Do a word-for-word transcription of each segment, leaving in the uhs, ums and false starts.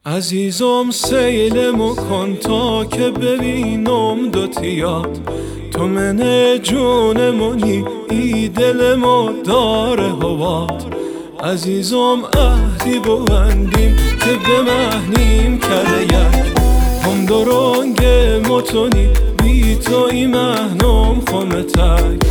عزیزم سیلمو کن تا که ببینم دوتیات تو من جونمونی ای دلمو داره هوات عزیزم عهدی ببندیم که بمهنیم کله یک هم درنگ متونی بی تو ای مهنم خمه تک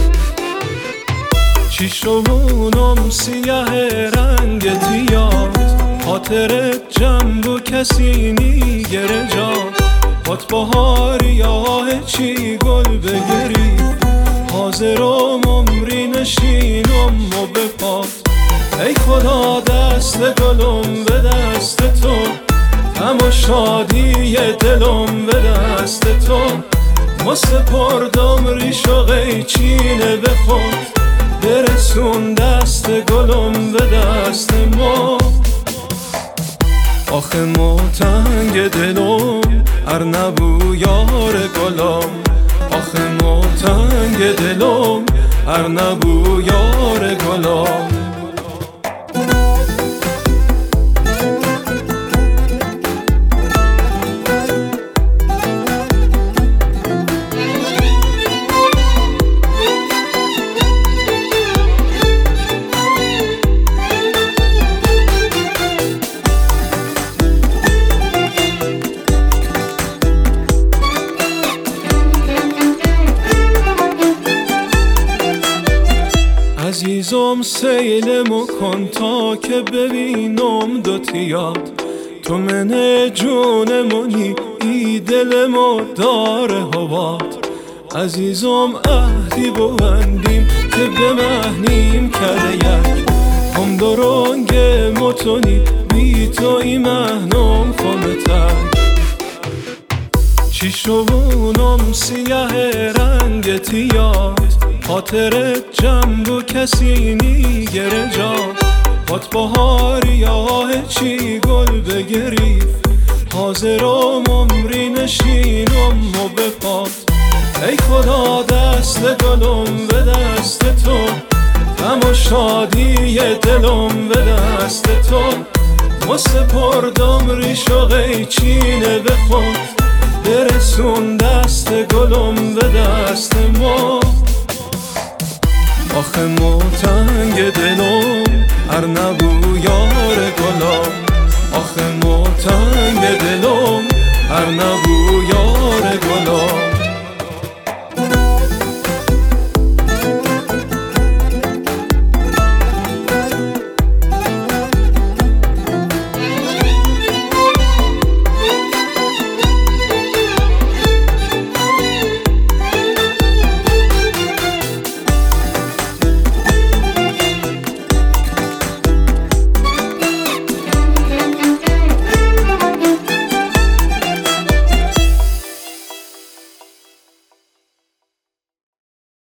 چیشمونم سیاه رنگ تیات خاطرت جنب و کسی نیگره جان پات بهاری یا چی گل بگری حاضرم عمری نشینم و بپات ای خدا دست گلم به دست تو غم شادی دلم به دست تو ما سپردم ریش و قیچینه به خود برسون دست گلم به دست ما آخه ما تنگ دلم ار نبو یار گلم آخه ما تنگ دلم ار نبو یار گلم عزیزم سیلمو کن تا که ببینم دوتیات تو من جونمونی ای دلمو داره هوات عزیزم عهدی ببندیم که بمهنیم کله یک هم درنگ متونی بی تو ای مهنم خمه تک چیشمونم سیاه رنگ تیات خاطرت جنب و کسی نیگره جان پات بهاری یا چی گل بگریف حاضرم عمری نشینم و بپات ای خدا دست گلم به دست تو غم و شادی دلم به دست تو ما سپردم ریش و قیچینه به خود برسون دست گلم به دست ما آخه ما تنگ دلم ار نبو یار گلم آخه ما تنگ دلم ار نبو